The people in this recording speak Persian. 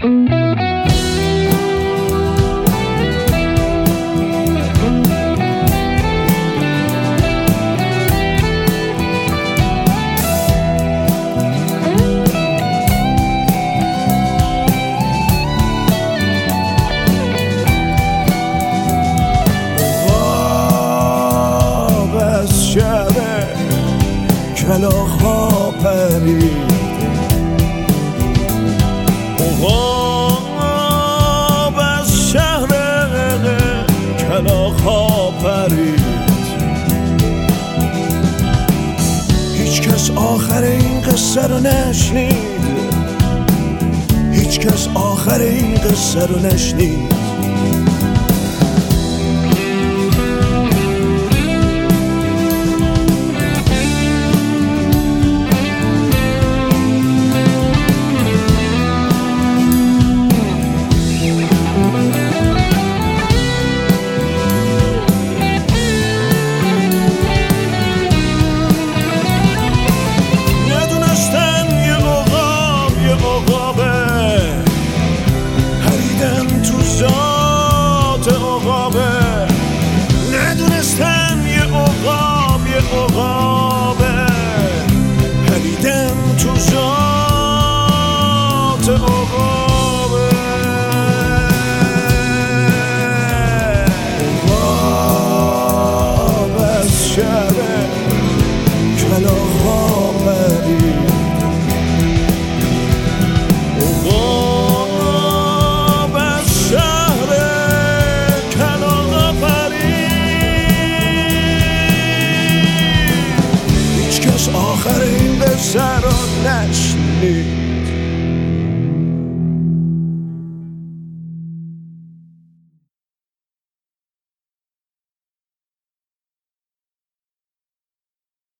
کلاغ‌ها پرید، عقاب از شهر کلاغ‌ها پرید. هیچ کس آخر این قصه رو نشنید، هیچ کس آخر این قصه رو نشنید. ندونستن یه عقابه پریدن تو ذات عقابه.